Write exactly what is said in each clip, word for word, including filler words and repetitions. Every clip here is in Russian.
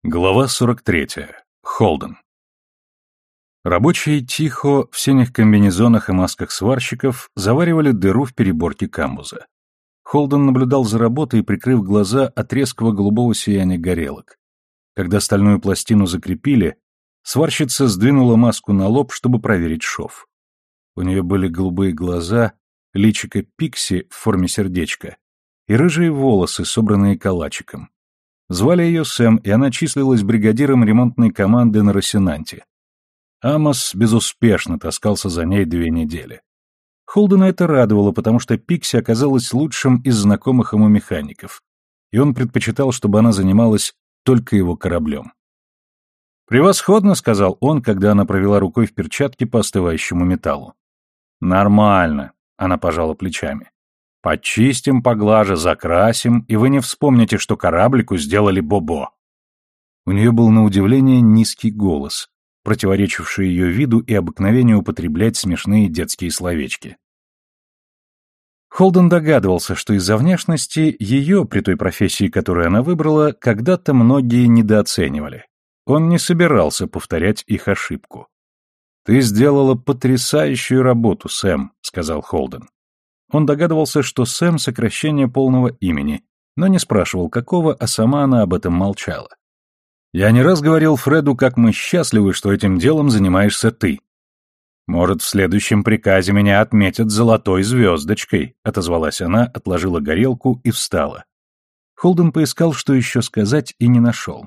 Глава сорок третья. Холден. Рабочие тихо в синих комбинезонах и масках сварщиков заваривали дыру в переборке камбуза. Холден наблюдал за работой, прикрыв глаза от резкого голубого сияния горелок. Когда стальную пластину закрепили, сварщица сдвинула маску на лоб, чтобы проверить шов. У нее были голубые глаза, личико Пикси в форме сердечка и рыжие волосы, собранные калачиком. Звали ее Сэм, и она числилась бригадиром ремонтной команды на Росинанте. Амос безуспешно таскался за ней две недели. Холдена это радовало, потому что Пикси оказалась лучшим из знакомых ему механиков, и он предпочитал, чтобы она занималась только его кораблем. «Превосходно», — сказал он, когда она провела рукой в перчатке по остывающему металлу. «Нормально», — она пожала плечами. «Почистим поглаже, закрасим, и вы не вспомните, что кораблику сделали бобо». У нее был на удивление низкий голос, противоречивший ее виду и обыкновению употреблять смешные детские словечки. Холден догадывался, что из-за внешности ее, при той профессии, которую она выбрала, когда-то многие недооценивали. Он не собирался повторять их ошибку. «Ты сделала потрясающую работу, Сэм», — сказал Холден. Он догадывался, что Сэм — сокращение полного имени, но не спрашивал, какого, а сама она об этом молчала. «Я не раз говорил Фреду, как мы счастливы, что этим делом занимаешься ты». «Может, в следующем приказе меня отметят золотой звездочкой», — отозвалась она, отложила горелку и встала. Холден поискал, что еще сказать, и не нашел.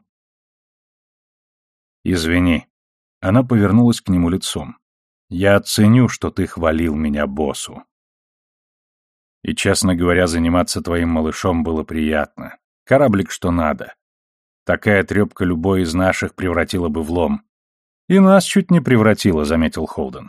«Извини». Она повернулась к нему лицом. «Я оценю, что ты хвалил меня боссу. И, честно говоря, заниматься твоим малышом было приятно. Кораблик что надо. Такая трепка любой из наших превратила бы в лом. И нас чуть не превратила», — заметил Холден.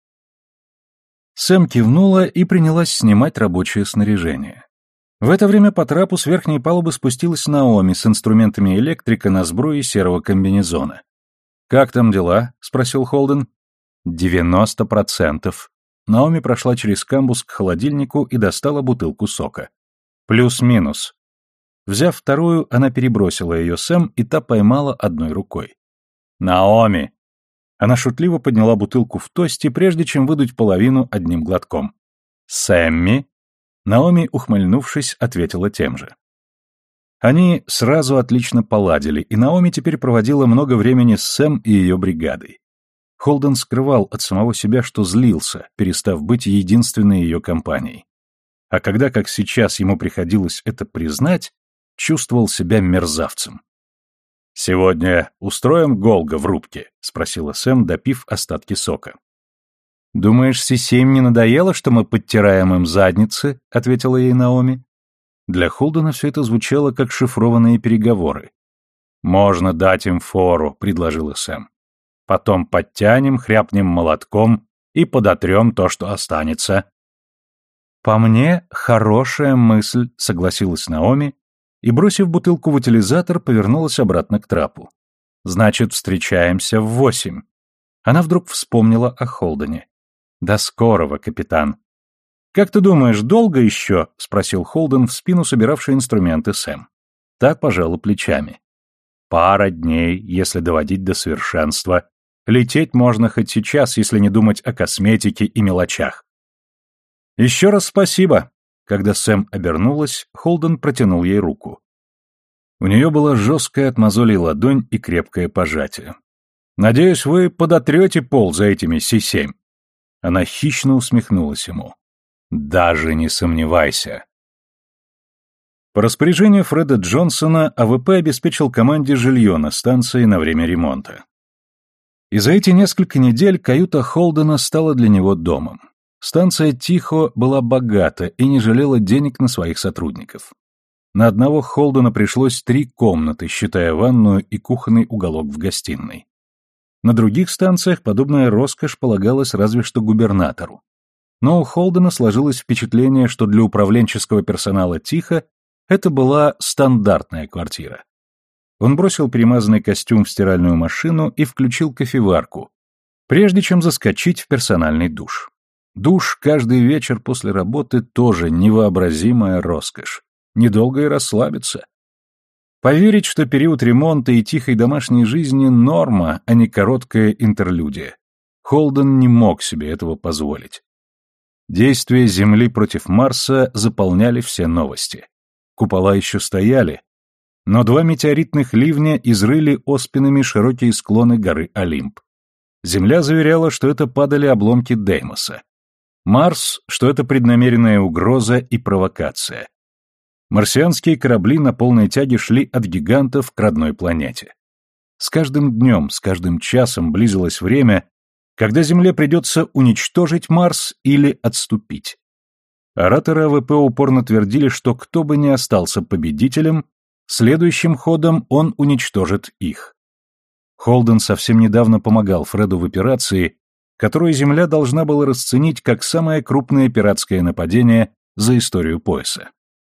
Сэм кивнула и принялась снимать рабочее снаряжение. В это время по трапу с верхней палубы спустилась Наоми с инструментами электрика на сбруе серого комбинезона. «Как там дела?» — спросил Холден. «Девяносто процентов». Наоми прошла через камбуз к холодильнику и достала бутылку сока. «Плюс-минус». Взяв вторую, она перебросила ее Сэм, и та поймала одной рукой. «Наоми!» Она шутливо подняла бутылку в тосте, прежде чем выдуть половину одним глотком. «Сэмми?» Наоми, ухмыльнувшись, ответила тем же. Они сразу отлично поладили, и Наоми теперь проводила много времени с Сэм и ее бригадой. Холден скрывал от самого себя, что злился, перестав быть единственной ее компанией. А когда, как сейчас, ему приходилось это признать, чувствовал себя мерзавцем. «Сегодня устроим Голго в рубке?» — спросила Сэм, допив остатки сока. «Думаешь, Си семь не надоело, что мы подтираем им задницы?» — ответила ей Наоми. Для Холдена все это звучало как шифрованные переговоры. «Можно дать им фору», — предложила Сэм. «Потом подтянем, хряпнем молотком и подотрем то, что останется». «По мне, хорошая мысль», — согласилась Наоми, и, бросив бутылку в утилизатор, повернулась обратно к трапу. «Значит, встречаемся в восемь». Она вдруг вспомнила о Холдене. «До скорого, капитан». «Как ты думаешь, долго еще?» — спросил Холден в спину, собиравший инструменты Сэм. Та пожала плечами. «Пара дней, если доводить до совершенства. Лететь можно хоть сейчас, если не думать о косметике и мелочах». «Еще раз спасибо». Когда Сэм обернулась, Холден протянул ей руку. У нее была жесткая от мозолей ладонь и крепкое пожатие. «Надеюсь, вы подотрете пол за этими Си семь». Она хищно усмехнулась ему. «Даже не сомневайся». По распоряжению Фреда Джонсона АВП обеспечил команде жилье на станции на время ремонта. И за эти несколько недель каюта Холдена стала для него домом. Станция Тихо была богата и не жалела денег на своих сотрудников. На одного Холдена пришлось три комнаты, считая ванную и кухонный уголок в гостиной. На других станциях подобная роскошь полагалась разве что губернатору. Но у Холдена сложилось впечатление, что для управленческого персонала Тихо это была стандартная квартира. Он бросил перемазанный костюм в стиральную машину и включил кофеварку, прежде чем заскочить в персональный душ. Душ каждый вечер после работы тоже невообразимая роскошь. Недолго и расслабиться. Поверить, что период ремонта и тихой домашней жизни — норма, а не короткая интерлюдия. Холден не мог себе этого позволить. Действия Земли против Марса заполняли все новости. Купола еще стояли, но два метеоритных ливня изрыли оспинами широкие склоны горы Олимп. Земля заверяла, что это падали обломки Деймоса. Марс, что это преднамеренная угроза и провокация. Марсианские корабли на полной тяге шли от гигантов к родной планете. С каждым днем, с каждым часом близилось время, когда Земле придется уничтожить Марс или отступить. Ораторы АВП упорно твердили, что кто бы ни остался победителем, следующим ходом он уничтожит их. Холден совсем недавно помогал Фреду в операции, которую Земля должна была расценить как самое крупное пиратское нападение за историю пояса.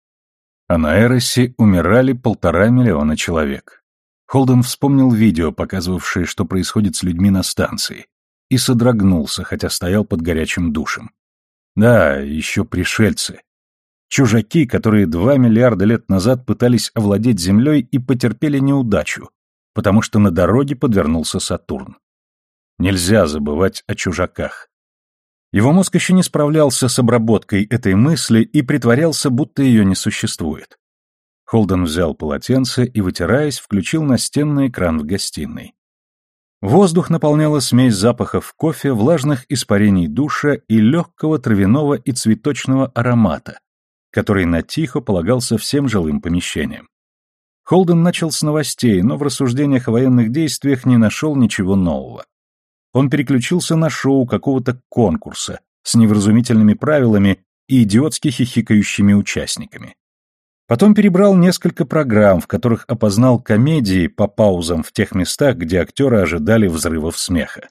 А на Эросе умирали полтора миллиона человек. Холден вспомнил видео, показывавшее, что происходит с людьми на станции, и содрогнулся, хотя стоял под горячим душем. Да, еще пришельцы. Чужаки, которые два миллиарда лет назад пытались овладеть Землей и потерпели неудачу, потому что на дороге подвернулся Сатурн. Нельзя забывать о чужаках. Его мозг еще не справлялся с обработкой этой мысли и притворялся, будто ее не существует. Холден взял полотенце и, вытираясь, включил настенный экран в гостиной. Воздух наполняла смесь запахов кофе, влажных испарений душа и легкого травяного и цветочного аромата, который на тихо полагался всем жилым помещениям. Холден начал с новостей, но в рассуждениях о военных действиях не нашел ничего нового. Он переключился на шоу какого-то конкурса с невразумительными правилами и идиотски хихикающими участниками. Потом перебрал несколько программ, в которых опознал комедии по паузам в тех местах, где актеры ожидали взрывов смеха.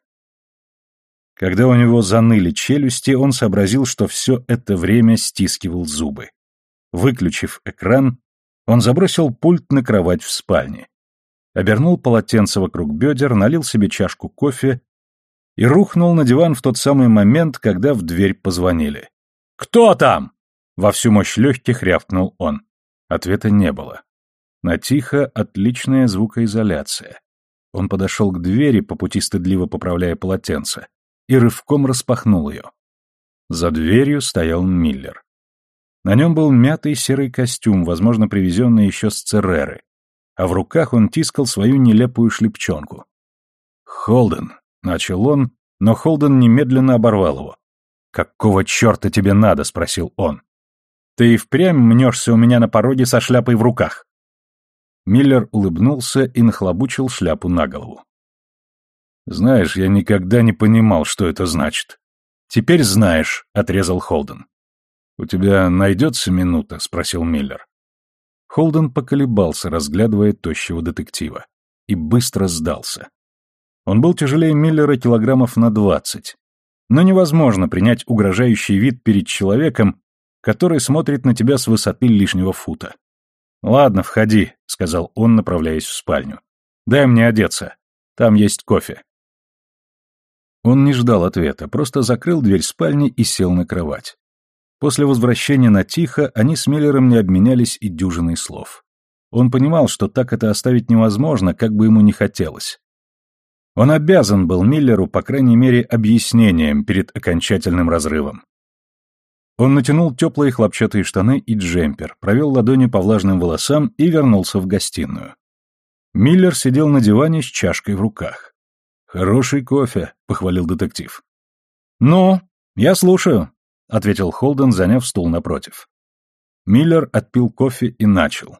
Когда у него заныли челюсти, он сообразил, что все это время стискивал зубы. Выключив экран, он забросил пульт на кровать в спальне. Обернул полотенце вокруг бедер, налил себе чашку кофе и рухнул на диван в тот самый момент, когда в дверь позвонили. «Кто там?» — во всю мощь легких рявкнул он. Ответа не было. На тихо отличная звукоизоляция. Он подошел к двери, по пути стыдливо поправляя полотенце, и рывком распахнул ее. За дверью стоял Миллер. На нем был мятый серый костюм, возможно, привезенный еще с Цереры, а в руках он тискал свою нелепую шлепчонку. «Холден», — начал он, но Холден немедленно оборвал его. «Какого черта тебе надо?» — спросил он. «Ты и впрямь мнешься у меня на пороге со шляпой в руках». Миллер улыбнулся и нахлобучил шляпу на голову. «Знаешь, я никогда не понимал, что это значит». «Теперь знаешь», — отрезал Холден. «У тебя найдется минута?» — спросил Миллер. Холден поколебался, разглядывая тощего детектива, и быстро сдался. Он был тяжелее Миллера килограммов на двадцать, но невозможно принять угрожающий вид перед человеком, который смотрит на тебя с высоты лишнего фута. «Ладно, входи», — сказал он, направляясь в спальню. «Дай мне одеться. Там есть кофе». Он не ждал ответа, просто закрыл дверь спальни и сел на кровать. После возвращения на Тихо они с Миллером не обменялись и дюжиной слов. Он понимал, что так это оставить невозможно, как бы ему ни хотелось. Он обязан был Миллеру, по крайней мере, объяснением перед окончательным разрывом. Он натянул теплые хлопчатые штаны и джемпер, провел ладонью по влажным волосам и вернулся в гостиную. Миллер сидел на диване с чашкой в руках. «Хороший кофе», — похвалил детектив. «Ну, я слушаю», — ответил Холден, заняв стул напротив. Миллер отпил кофе и начал.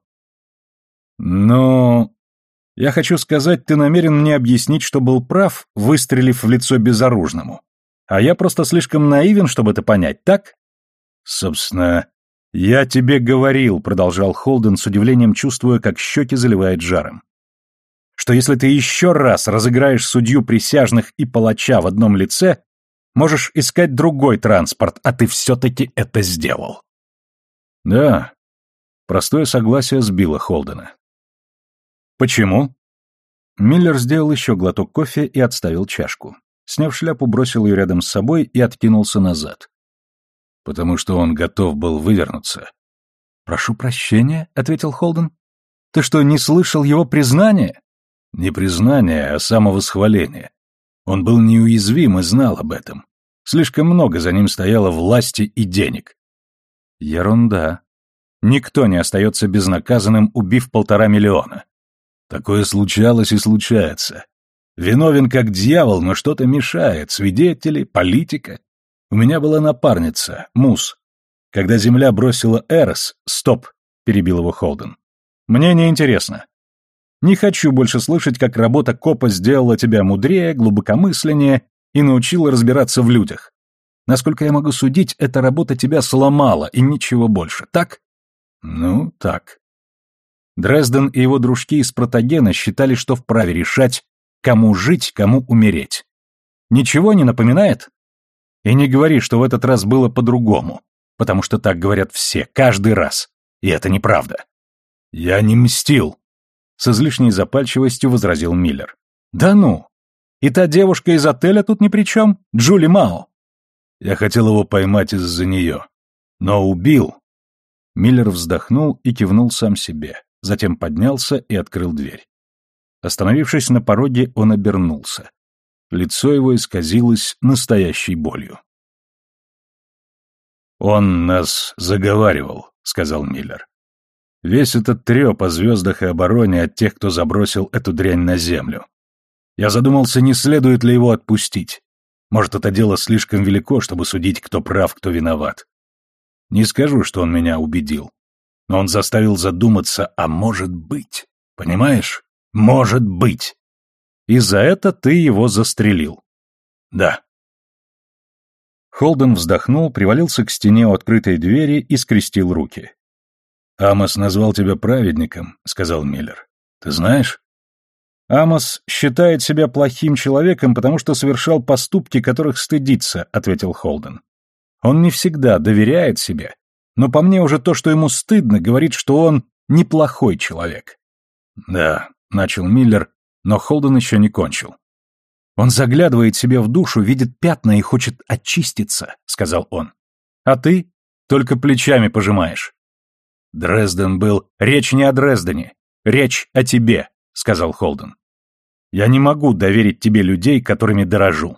«Ну, я хочу сказать, ты намерен мне объяснить, что был прав, выстрелив в лицо безоружному. А я просто слишком наивен, чтобы это понять, так?» «Собственно, я тебе говорил», — продолжал Холден с удивлением, чувствуя, как щеки заливает жаром, «что если ты еще раз разыграешь судью присяжных и палача в одном лице, можешь искать другой транспорт, а ты все-таки это сделал». «Да». Простое согласие сбило Холдена. «Почему?» Миллер сделал еще глоток кофе и отставил чашку. Сняв шляпу, бросил ее рядом с собой и откинулся назад. «Потому что он готов был вывернуться». «Прошу прощения», — ответил Холден. Ты что, не слышал его признания? Не признание, а самовосхваление. Он был неуязвим и знал об этом. Слишком много за ним стояло власти и денег. Ерунда. Никто не остается безнаказанным, убив полтора миллиона. Такое случалось и случается. Виновен как дьявол, но что-то мешает. Свидетели, политика. У меня была напарница, Мус. Когда земля бросила Эрос... Стоп, перебил его Холден. Мне не интересно. Не хочу больше слышать, как работа копа сделала тебя мудрее, глубокомысленнее и научила разбираться в людях. Насколько я могу судить, эта работа тебя сломала, и ничего больше, так? Ну, так. Дрезден и его дружки из Протагена считали, что вправе решать, кому жить, кому умереть. Ничего не напоминает? И не говори, что в этот раз было по-другому, потому что так говорят все, каждый раз. И это неправда. Я не мстил. С излишней запальчивостью возразил Миллер. Да ну! И та девушка из отеля тут ни при чем? Джули Мао. Я хотел его поймать из-за нее. Но убил. Миллер вздохнул и кивнул сам себе, затем поднялся и открыл дверь. Остановившись на пороге, он обернулся. Лицо его исказилось настоящей болью. «Он нас заговаривал», — сказал Миллер. «Весь этот треп о звездах и обороне от тех, кто забросил эту дрянь на землю. Я задумался, не следует ли его отпустить. Может, это дело слишком велико, чтобы судить, кто прав, кто виноват. Не скажу, что он меня убедил, но он заставил задуматься, а может быть, понимаешь? Может быть. И за это ты его застрелил». «Да». Холден вздохнул, привалился к стене у открытой двери и скрестил руки. «Амос назвал тебя праведником», — сказал Миллер. «Ты знаешь?» «Амос считает себя плохим человеком, потому что совершал поступки, которых стыдится», — ответил Холден. «Он не всегда доверяет себе, но по мне уже то, что ему стыдно, говорит, что он неплохой человек». «Да», — начал Миллер, но Холден еще не кончил. «Он заглядывает себе в душу, видит пятна и хочет очиститься», — сказал он. «А ты только плечами пожимаешь». Дрезден был... «Речь не о Дрездене, речь о тебе», — сказал Холден. «Я не могу доверить тебе людей, которыми дорожу».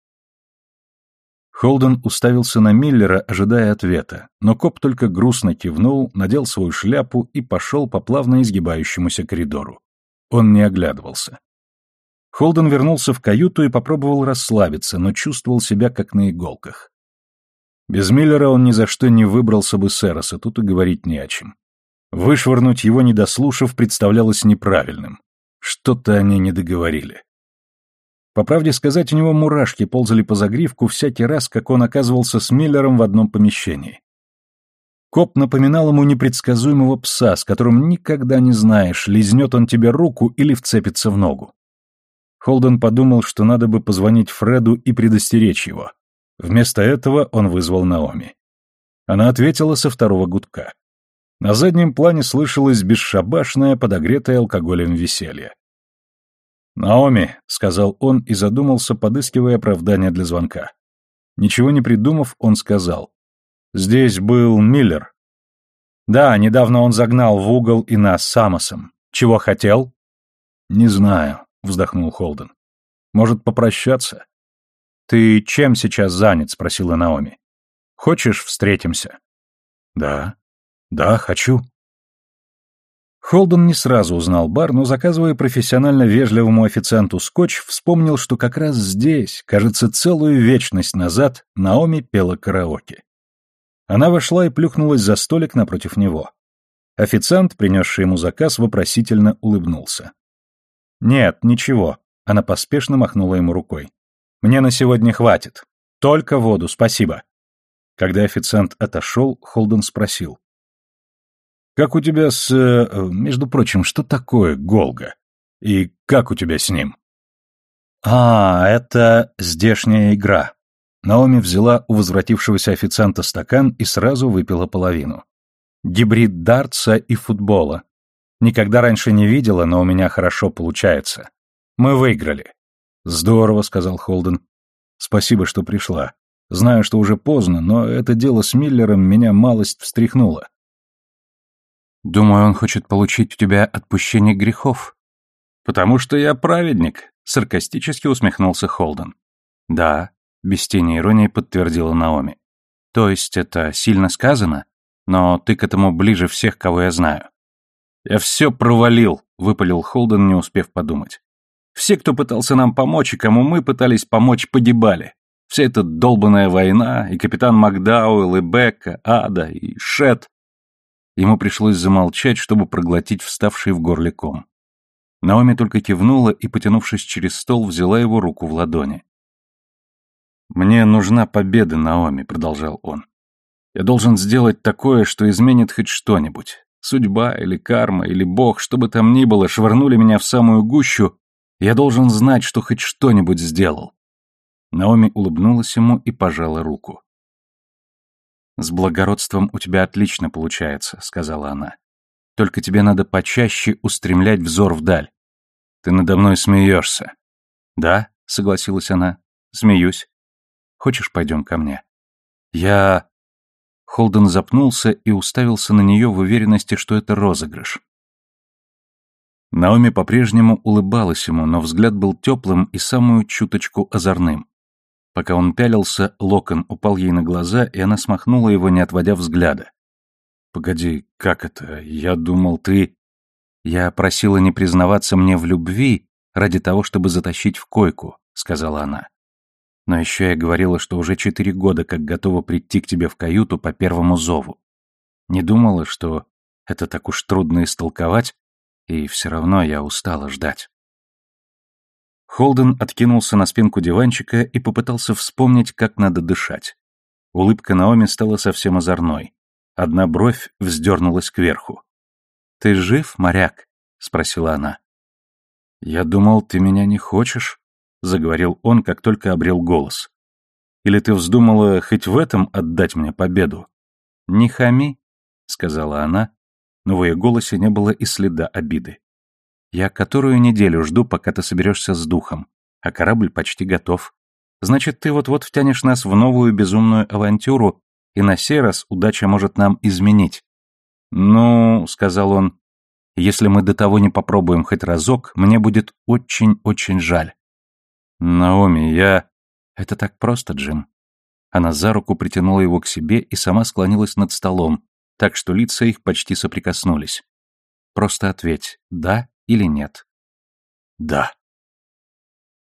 Холден уставился на Миллера, ожидая ответа, но коп только грустно кивнул, надел свою шляпу и пошел по плавно изгибающемуся коридору. Он не оглядывался. Холден вернулся в каюту и попробовал расслабиться, но чувствовал себя как на иголках. Без Миллера он ни за что не выбрался бы с Эроса, тут и говорить не о чем. Вышвырнуть его, не дослушав, представлялось неправильным. Что-то они не договорили. По правде сказать, у него мурашки ползали по загривку всякий раз, как он оказывался с Миллером в одном помещении. Коп напоминал ему непредсказуемого пса, с которым никогда не знаешь, лизнет он тебе руку или вцепится в ногу. Холден подумал, что надо бы позвонить Фреду и предостеречь его. Вместо этого он вызвал Наоми. Она ответила со второго гудка. На заднем плане слышалось бесшабашное, подогретое алкоголем веселье. «Наоми», — сказал он и задумался, подыскивая оправдание для звонка. Ничего не придумав, он сказал. «Здесь был Миллер». «Да, недавно он загнал в угол и нас с Амосом. Чего хотел?» «Не знаю», — вздохнул Холден. «Может, попрощаться?» «Ты чем сейчас занят?» — спросила Наоми. «Хочешь, встретимся?» «Да, да, хочу». Холден не сразу узнал бар, но, заказывая профессионально вежливому официанту скотч, вспомнил, что как раз здесь, кажется, целую вечность назад, Наоми пела караоке. Она вошла и плюхнулась за столик напротив него. Официант, принесший ему заказ, вопросительно улыбнулся. «Нет, ничего», — она поспешно махнула ему рукой. «Мне на сегодня хватит. Только воду, спасибо». Когда официант отошел, Холден спросил. «Как у тебя с... Между прочим, что такое Голга? И как у тебя с ним?» «А, это здешняя игра». Наоми взяла у возвратившегося официанта стакан и сразу выпила половину. «Гибрид дартса и футбола. Никогда раньше не видела, но у меня хорошо получается. Мы выиграли». «Здорово», — сказал Холден. «Спасибо, что пришла. Знаю, что уже поздно, но это дело с Миллером меня малость встряхнуло». Думаю, он хочет получить у тебя отпущение грехов. Потому что я праведник, саркастически усмехнулся Холден. Да, без тени иронии подтвердила Наоми. То есть это сильно сказано, но ты к этому ближе всех, кого я знаю. Я все провалил, выпалил Холден, не успев подумать. Все, кто пытался нам помочь, и кому мы пытались помочь, погибали. Вся эта долбанная война, и капитан Макдауэлл, и Бекка, Ада, и Шет. Ему пришлось замолчать, чтобы проглотить вставший в горле ком. Наоми только кивнула и, потянувшись через стол, взяла его руку в ладони. «Мне нужна победа, Наоми», — продолжал он. «Я должен сделать такое, что изменит хоть что-нибудь. Судьба или карма, или Бог, что бы там ни было, швырнули меня в самую гущу. Я должен знать, что хоть что-нибудь сделал». Наоми улыбнулась ему и пожала руку. «С благородством у тебя отлично получается», — сказала она. «Только тебе надо почаще устремлять взор вдаль. Ты надо мной смеешься». «Да», — согласилась она, — «смеюсь. Хочешь, пойдем ко мне?» «Я...» Холден запнулся и уставился на нее в уверенности, что это розыгрыш. Наоми по-прежнему улыбалась ему, но взгляд был теплым и самую чуточку озорным. Пока он пялился, локон упал ей на глаза, и она смахнула его, не отводя взгляда. «Погоди, как это? Я думал, ты...» «Я просила не признаваться мне в любви ради того, чтобы затащить в койку», — сказала она. «Но еще я говорила, что уже четыре года как готова прийти к тебе в каюту по первому зову. Не думала, что это так уж трудно истолковать, и все равно я устала ждать». Холден откинулся на спинку диванчика и попытался вспомнить, как надо дышать. Улыбка Наоми стала совсем озорной. Одна бровь вздернулась кверху. «Ты жив, моряк?» — спросила она. «Я думал, ты меня не хочешь», — заговорил он, как только обрел голос. «Или ты вздумала хоть в этом отдать мне победу?» «Не хами», — сказала она, но в ее голосе не было и следа обиды. «Я которую неделю жду, пока ты соберешься с духом, а корабль почти готов. Значит, ты вот-вот втянешь нас в новую безумную авантюру, и на сей раз удача может нам изменить». «Ну», — сказал он, — «если мы до того не попробуем хоть разок, мне будет очень-очень жаль». «Наоми, я...» «Это так просто, Джим». Она за руку притянула его к себе и сама склонилась над столом, так что лица их почти соприкоснулись. «Просто ответь, да или нет?» «Да».